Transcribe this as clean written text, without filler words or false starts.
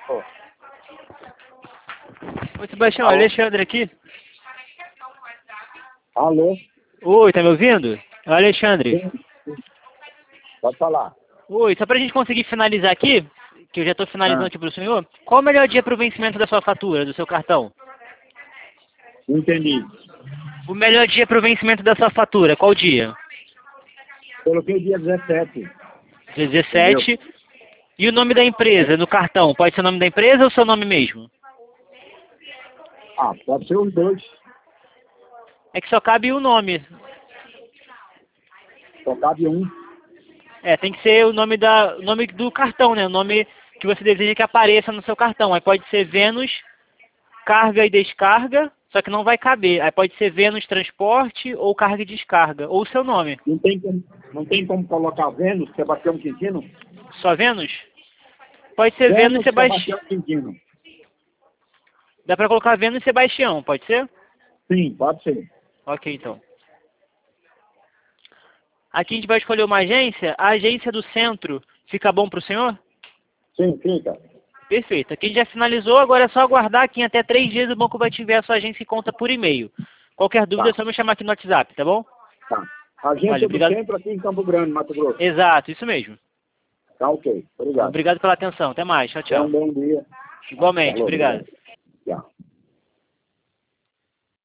Oh. Oi, Sebastião, Alexandre aqui. Alô? Oi, tá me ouvindo? É o Alexandre. Sim. Pode falar. Oi, só pra gente conseguir finalizar aqui, que eu já tô finalizando aqui pro senhor, qual o melhor dia pro vencimento da sua fatura, do seu cartão? Entendi. O melhor dia pro vencimento da sua fatura, qual dia? Coloquei dia 17. 17. Entendeu? E o nome da empresa no cartão? Pode ser o nome da empresa ou o seu nome mesmo? Ah, pode ser os dois. É que só cabe um nome. Só cabe um. É, tem que ser o nome do cartão, né? O nome que você deseja que apareça no seu cartão. Aí pode ser Vênus, carga e descarga, só que não vai caber. Aí pode ser Vênus Transporte ou carga e descarga. Ou o seu nome. Não tem como colocar Vênus, Sebastião Quintino? Só Vênus? Pode ser Vênus Sebastião Sebastião. Quintino. Dá pra colocar Vênus Sebastião, pode ser? Sim, pode ser. Ok, então. Aqui a gente vai escolher uma agência. A agência do centro fica bom pro senhor? Sim, fica. Perfeito. Aqui a gente já finalizou, agora é só aguardar que em até 3 dias o banco vai te enviar a sua agência e conta por e-mail. Qualquer dúvida é Tá, só me chamar aqui no WhatsApp, tá bom? tá. Agência Olha, do obrigado. Centro aqui em Campo Grande, Mato Grosso. Exato, isso mesmo. Tá, ok. Obrigado. Obrigado pela atenção. Até mais. Tchau, Tenha um tchau. bom dia. Igualmente, Falou, obrigado. obrigado. Tchau.